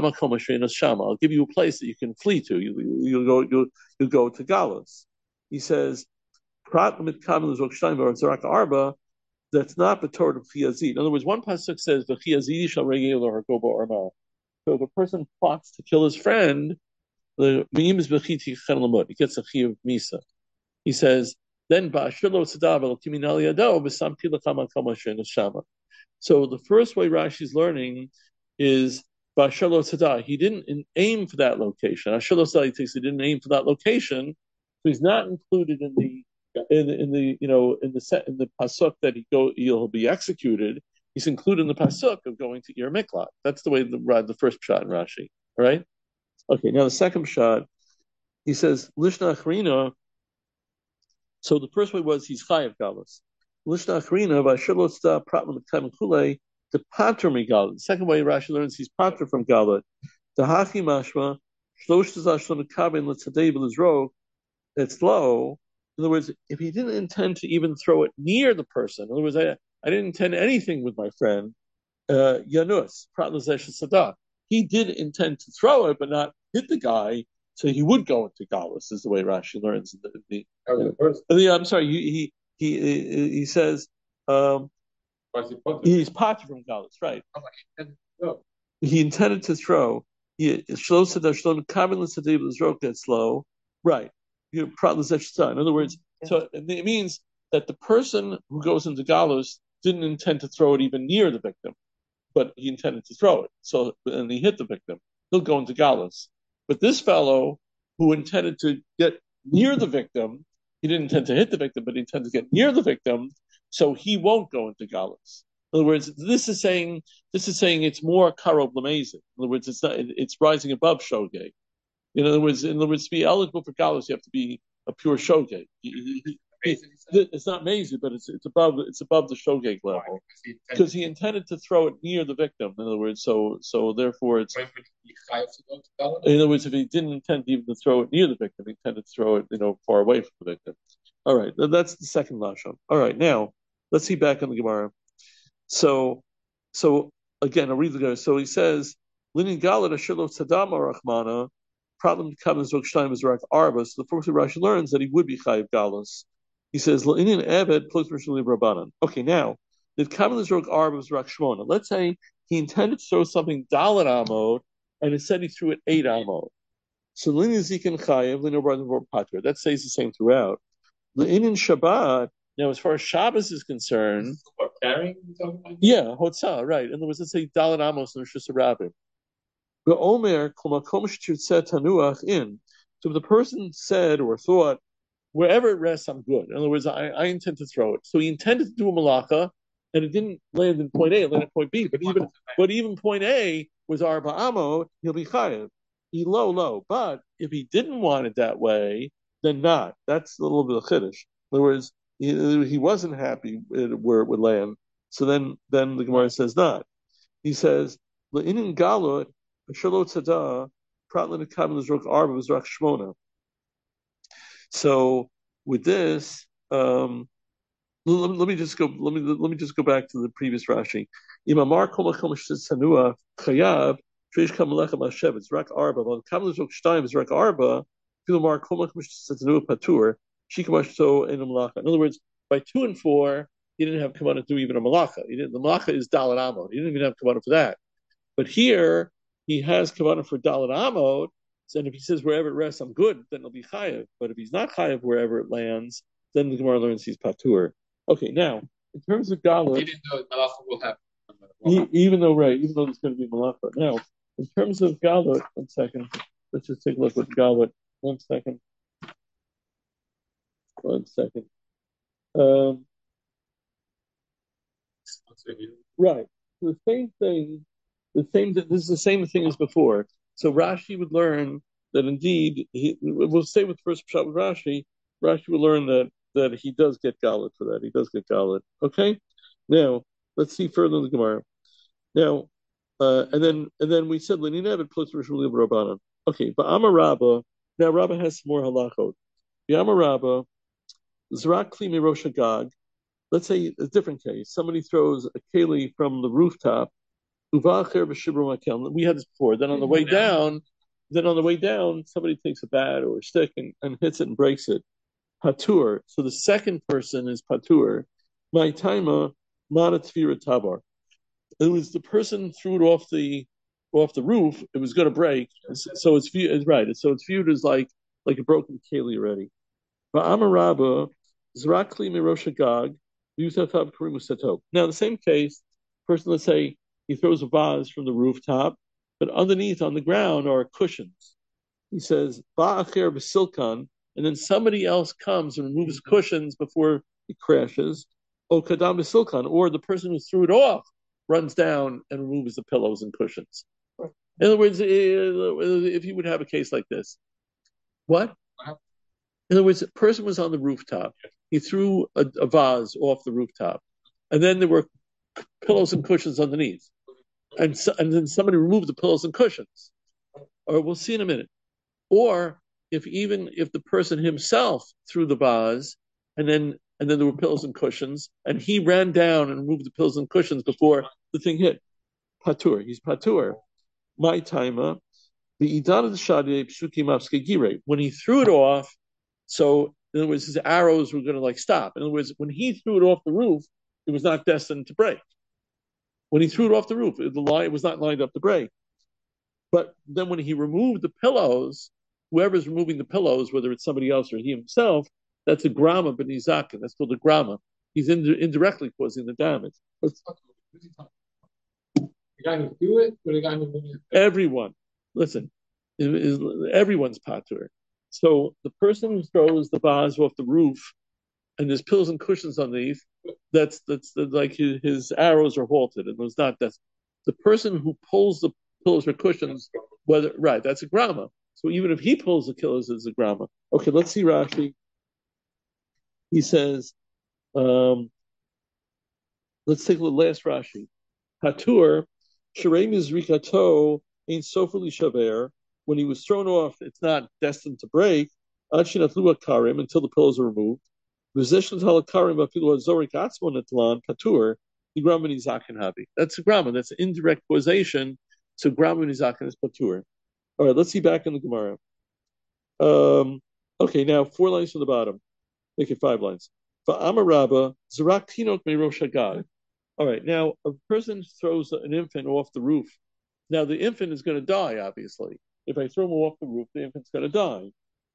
give you a place that you can flee to. You, will go. You'll, you'll go to Galus. He says, "Prat mit kamel zokshtaim v'arzak arba." That's not the Torah of Chiyazid. In other words, one pasuk says, "V'chiyazid shall regel or go arma." So if a person plots to kill his friend, the meim is b'chiti chen lamut. He gets a chiyuv misa. He says, then ba'ashirlo tzadav el kiminali yado v'samti l'chama kamashin neshama. So the first way Rashi's learning is ba'ashirlo tzadav. He didn't aim for that location. Ashirlo tzadav takes he didn't aim for that location, so he's not included in the in the, in the you know in the set in the pasuk that he go he'll be executed. He's included in the pasuk of going to Ir Miklat. That's the way the the first shot in Rashi. All right. Okay. Now the second shot, he says Lishna Achrina. So the first way was he's chayav galus. Lishna Achrina v'ashelo tzda pratlam b'tem kule the pater migal. The second way Rashi learns he's pater from galut. The hachi mashma shlosh tzashon kabin l'tzadei v'lizro. It's low. In other words, if he didn't intend to even throw it near the person, in other words, I, I didn't intend anything with my friend, uh, Yanus, Pratlazesh Sadah. He did intend to throw it, but not hit the guy, so he would go into Galus, is the way Rashi learns. The, the, the, the, I'm sorry, he he he, he says um, he's potter from Galus, right? He intended to throw. He shows that Shlomo gets slow, right? In other words, so it means that the person who goes into Galus didn't intend to throw it even near the victim, but he intended to throw it. So, and he hit the victim. He'll go into Galus. But this fellow who intended to get near the victim, he didn't intend to hit the victim, but he intended to get near the victim, so he won't go into Galus. In other words, this is saying this is saying it's more karo b'mezid. In other words, it's not, it's rising above shogeg. In other words, in other words, to be eligible for galus, you have to be a pure shogeg. It's not amazing, but it's it's above it's above the shogeg level because he intended to throw it near the victim. In other words, so so therefore it's. In other words, if he didn't intend even to throw it near the victim, he intended to throw it, you know, far away from the victim. All right, that's the second lashon. All right, now let's see back on the Gemara. So, so again, I'll read the Gemara. So he says, "Linin galat ashilo tzadam arachmana." Problem comes with Shtaim is Rak Arba. So the first way Rashi learns that he would be Chayiv Galus. He says, La'inin Eved plus Rishuli Rabbanan. Okay, now, the Kamal is Rak Arba is Rak Shmona. Let's say he intended to throw something Dalit Amod, and instead he threw it eight Amod. So La'inin Zikin Chayiv, La'inin Rabbanan Patr. That stays the same throughout. La'inin Shabbat. Now, as far as Shabbos is concerned, what, carrying? Yeah, Hotzah, right. In other words, let's say Dalit Amos and Rosh Hashanah. The Omer tanuach in. So if the person said or thought, wherever it rests, I'm good. In other words, I, I intend to throw it. So he intended to do a malacha, and it didn't land in point A, it landed in point B. But even but even point A was arba amo, he'll be chayav. He low, low. But if he didn't want it that way, then not. That's a little bit of chiddush. In other words, he, he wasn't happy where it would land. So then, then the Gemara says not. He says, in galut. So with this, um, let, let me just go. Let me let me just go back to the previous Rashi. Imamar kol makom shetzanua chayav trish kamalech mashev. It's rak arba. But kamalech shtaim is rak arba. Imamar kol makom shetzanua patur shikamash so in a malacha. In other words, by two and four, he didn't have kavanah to do even a malacha. He didn't. The malacha is dalat amo. He didn't even have kavanah for that. But here he has kavanah for dalat amod. And if he says wherever it rests, I'm good, then it'll be chayav. But if he's not chayav wherever it lands, then the Gemara learns he's patur. Okay, now in terms of galut, he didn't know malacha will happen. He, even though right, even though there's going to be malacha. Now, in terms of galut, one second, let's just take a look at galut. One second, one second. Um, right, the same thing. The same. This is the same thing as before. So Rashi would learn that indeed, he, we'll say with the first shot with Rashi, Rashi would learn that that he does get galut for that. He does get galut. Okay. Now let's see further in the Gemara. Now, uh, and then and then we said Leninevit plus Rishuli Rabbanan. Okay, but Amar Rabba. Now Rabba has some more halachot. The Amar Rabba, Zrak Kli Mirosh Hagag. let's say a different case. Somebody throws a keli from the rooftop. We had this before. Then on the way down, then on the way down, somebody takes a bat or a stick and, and hits it and breaks it. Patur. So the second person is patur. My taima madatfira tabar. It was the person threw it off the off the roof. It was going to break, so it's viewed right. So it's viewed as like like a broken keli already. Va'amarabba zrakli miroshagag yusatab karimusato. Now, in the same case, person, let's say he throws a vase from the rooftop, but underneath on the ground are cushions. He says ba'acher b'silkan, and then somebody else comes and removes cushions before it crashes. O kadam b'silkan, or the person who threw it off runs down and removes the pillows and cushions. In other words, if you would have a case like this, what? In other words, a person was on the rooftop. He threw a, a vase off the rooftop, and then there were pillows and cushions underneath, and so, and then somebody removed the pillows and cushions. Or we'll see in a minute. Or if even if the person himself threw the vase, and then and then there were pillows and cushions, and he ran down and removed the pillows and cushions before the thing hit. Patur, he's patur. My timer, the idan of the shadi psukim gire. When he threw it off, so in other words, his arrows were going to like stop. In other words, when he threw it off the roof, it was not destined to break. When he threw it off the roof, the line it was not lined up to break. But then when he removed the pillows, whoever's removing the pillows, whether it's somebody else or he himself, that's a grama b'nizakin. That's called a grama. He's ind- indirectly causing the damage. Let's, the guy who threw it, or the guy who moved it? Everyone. Listen, it is, everyone's patur. So the person who throws the vase off the roof and there's pillows and cushions underneath, that's that's, that's like his, his arrows are halted, and it was not that. The person who pulls the pillows or cushions, whether right, that's a grama. So even if he pulls the pillows, it's a grama. Okay, let's see Rashi. He says, um, let's take the last Rashi. Patur, Sherem is rikato, ain't sofali shaver. When he was thrown off, it's not destined to break. Until the pillows are removed. That's a grama. That's an indirect causation. So grama nizaken is patur. All right, let's see back in the Gemara. Um, okay, now four lines from the bottom. Make it five lines. Va'amarabba zarak tinok merosh hagag. All right, now a person throws an infant off the roof. Now the infant is going to die, obviously. If I throw him off the roof, the infant's going to die.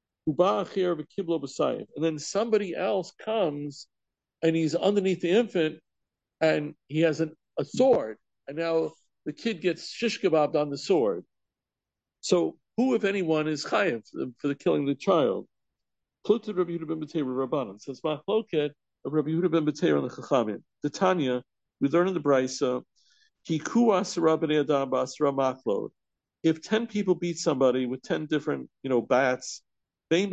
And then somebody else comes and he's underneath the infant and he has an, a sword. And now the kid gets shish kebabbed on the sword. So who, if anyone, is chayav for the killing of the child? Pluto Rabbi Yehuda ben Beteira Rabbanan says machloket of Rabbi Yehuda ben Beteira and the Chachamim. The Tanya, we learn in the Brisa, kiku asara b'nei adam b'asara machlod. If ten people beat somebody with ten different, you know, bats, where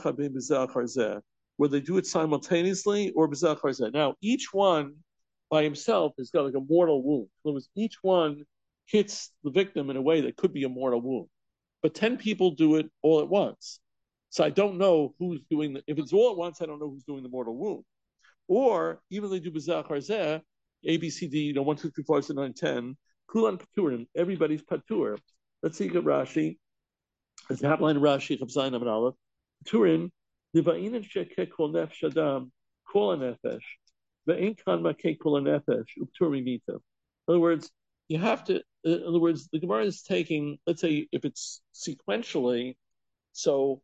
they do it simultaneously or b'zeh charzeh. Now, each one by himself has got like a mortal wound. In other words, each one hits the victim in a way that could be a mortal wound. But ten people do it all at once. So I don't know who's doing the, if it's all at once, I don't know who's doing the mortal wound. Or even they do b'zeh charzeh, A, B, C, D, you know, one, two, three, four, five, six, nine, ten, kulan paturim, everybody's patur. Let's see Rashi. It's the line of Rashi, Chavzayin Amid Aleph. Turin, Liva'inin shekeh kol nefesh adam, kol nefesh, ve'in kan makeh kol nefesh, upturi mita. In other words, you have to, in other words, the Gemara is taking, let's say, if it's sequentially, so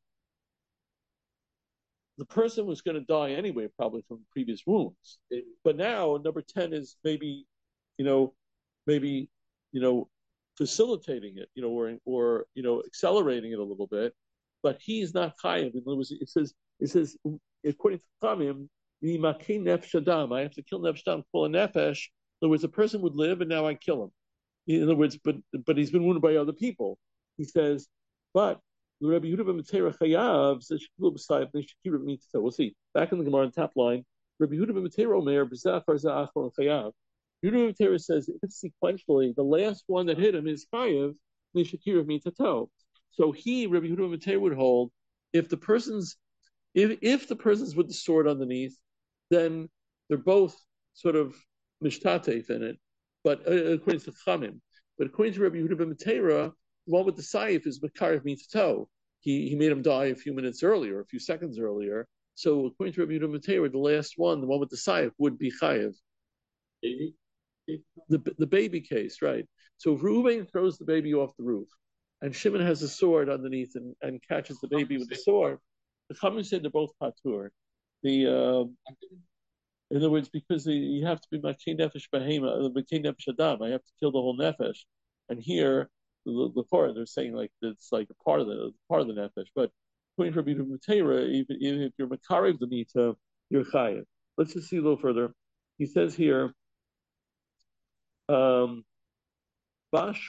the person was going to die anyway, probably from previous wounds. But now, number ten is maybe, you know, maybe, you know, facilitating it, you know, or or you know, accelerating it a little bit, but he's not chayav. In other words, it says it says according to Chamim, I have to kill nefesh adam kol nefesh. In other words, a person would live and now I kill him. In other words, but but he's been wounded by other people. He says, but Rabbi Yehuda ben Beteira chayav says we'll see. Back in the Gemara on top line, Rabbi Yehuda ben Beteira omer b'zeh charzeh achron chayav. Yehuda ben Beteira says if it's sequentially, the last one that hit him is chayav nishakir of mitato. So he, Rabbi Yehuda ben Beteira, would hold if the person's if if the person's with the sword underneath, then they're both sort of mishtatef in it, but uh, according to Chamim. But according to Rabbi Yehuda ben Matera, the one with the saif is Makarev Mitato. He he made him die a few minutes earlier, a few seconds earlier. So according to Rabbi Yehuda ben Matera, the last one, the one with the saif, would be chayev. The the baby case, right? So if Reuven throws the baby off the roof, and Shimon has a sword underneath and, and catches the baby with the sword, the Chachamim said they're both patur. The uh, in other words, because the, you have to be makein nefesh behema, makein nefesh adam. I have to kill the whole nefesh, and here the, the part they're saying like it's like a part of the part of the nefesh. But according to Rabbi Matera, even, even if you're makarev the nita, you're chayev. Let's just see a little further. He says here. Um, Let's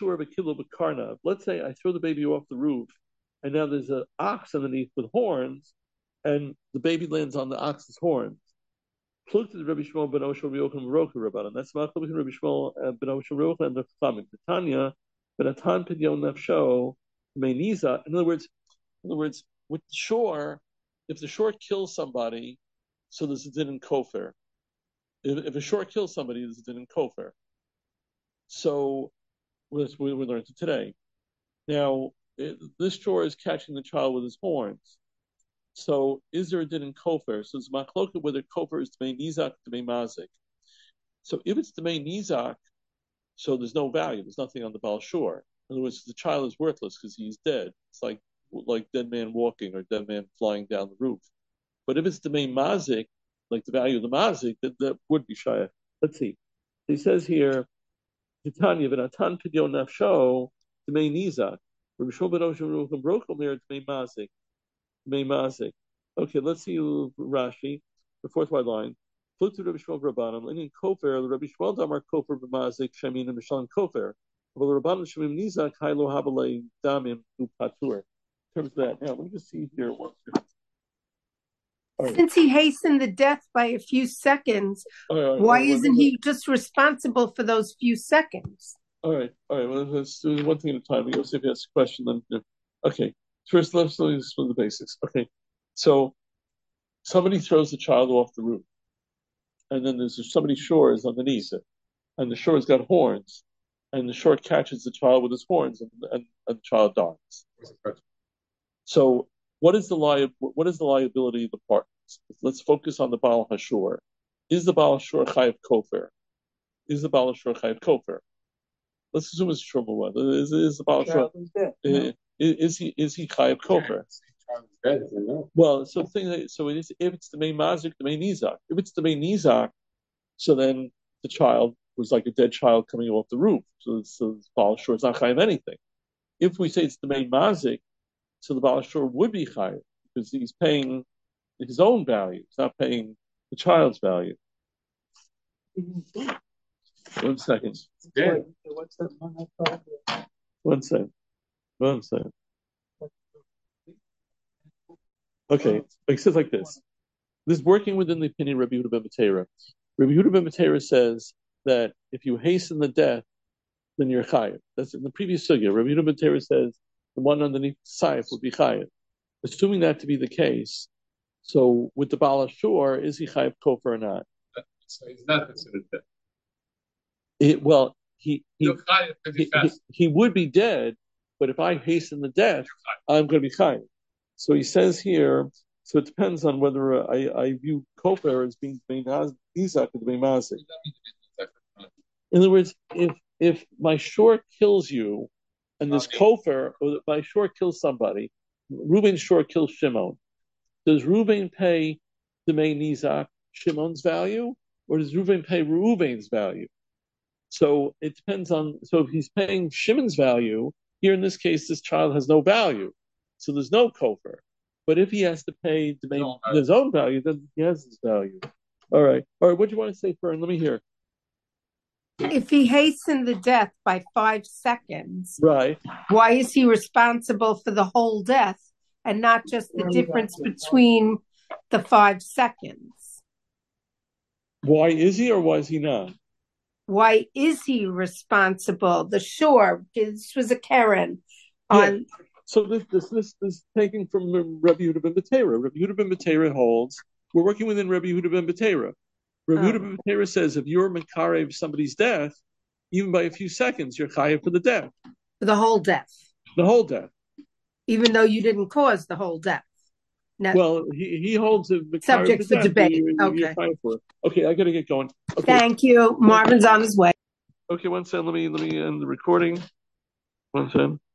say I throw the baby off the roof, and now there's an ox underneath with horns, and the baby lands on the ox's horns. Plug to the Rabbi Shmuel ben Oshel Riochim Roka Rabbanan. That's Machloek between Rabbi Shmuel ben Oshel Riochim and the Chachamim. Tanya benatan pidyon nafsho meiniza. In other words, in other words, with the shore, if the shore kills somebody, so there's a din in kofar. If, if a shore kills somebody, there's a din in kofar. So that's what we learned today. Now, it, this shore is catching the child with his horns. So, is there a din in kofar? So, it's machloket whether kofar is tmei nizak, tmei mazik. So, if it's tmei nizak, so there's no value. There's nothing on the Baal shore. In other words, the child is worthless because he's dead. It's like like dead man walking or dead man flying down the roof. But if it's tmei mazik, like the value of the mazik, that, that would be shayach. Let's see. He says here. Titania v'natan pidyon nafsho t'mei nizak. Rabbi Shmuel ben Oshel Reuchim Roka Mir t'mei mazik. T'mei mazik. Okay, let's see Rashi, the fourth wide line. Flip to Rabbi Shmuel Rabbanim. Lenin kofer. The Rabbi Shmuel damar kofer b'mazik shemin and mishalim kofer. But the Rabbanim shemim nizak haylo habalei damim upatur. In terms of that, now let me just see here. Right. Since he hastened the death by a few seconds, right, right, why right, isn't he just responsible for those few seconds? All right, all right. Well, let's do one thing at a time. We'll see if he has a question. Then, okay. First, let's do the basics. Okay. So, somebody throws the child off the roof, and then there's somebody shores underneath it, and the shore's got horns, and the shore catches the child with his horns, and, and, and the child dies. So. What is the li- What is the liability of the partners? Let's focus on the Baal Hashor. Is the Baal Hashor chayav kofar? Is the Baal Hashor chayav kofar? Let's assume it's true. Is is the Baal Hashor? Is, is he is he chayav kofar? Well, so thing. So it is. If it's the main mazik, the main nizak. If it's the main nizak, so then the child was like a dead child coming off the roof. So, so the Baal Hashor is not chayav anything. If we say it's the main mazik, so the Baal Hashor would be chayav because he's paying his own value. He's not paying the child's value. One second. Yeah. One second. One second. Okay, it says like this. This is working within the opinion of Rabbi Yehuda ben Matera. Rabbi Yehuda ben Matera says that if you hasten the death, then you're chayav. That's in the previous sugya. Rabbi Yehuda ben Matera says the one underneath the saif would be chayav. Assuming that to be the case, so with the Baal Hashor, is he chayav kofar or not? So he's not considered dead. It, well, he he, he, he, he would be dead, but if I hasten the death, I'm going to be chayav. So he says here, so it depends on whether I, I view kofar as being nizak or being mazik. In other words, if if my shore kills you, and this kofar, or my shore kills somebody, Reuben's shore kills Shimon. Does Reuben pay the main nizak Shimon's value, or does Reuben pay Reuben's value? So it depends on. So if he's paying Shimon's value, here in this case, this child has no value, so there's no kofar. But if he has to pay the main, no, his own value, then he has his value. All right, all right. What do you want to say, Fern? Let me hear. If he hastened the death by five seconds, right? Why is he responsible for the whole death and not just the difference between the five seconds? Why is he or why is he not? Why is he responsible? The shore, this was a Karen. On yeah. So this this this is taken from Rabbi Yehuda ben Matera. Rabbi Yehuda ben Matera holds we're working within Rabbi Yehuda ben Matera. Rav Yehuda ben Petera says if you're mekarev somebody's death, even by a few seconds, you're chayav for the death. For the whole death. The whole death. Even though you didn't cause the whole death. No. Well, he, he holds a subject for death, debate. You're, okay. You're for it. Okay, I got to get going. Okay. Thank you. Marvin's on his way. Okay, one second. Let me let me end the recording. One second.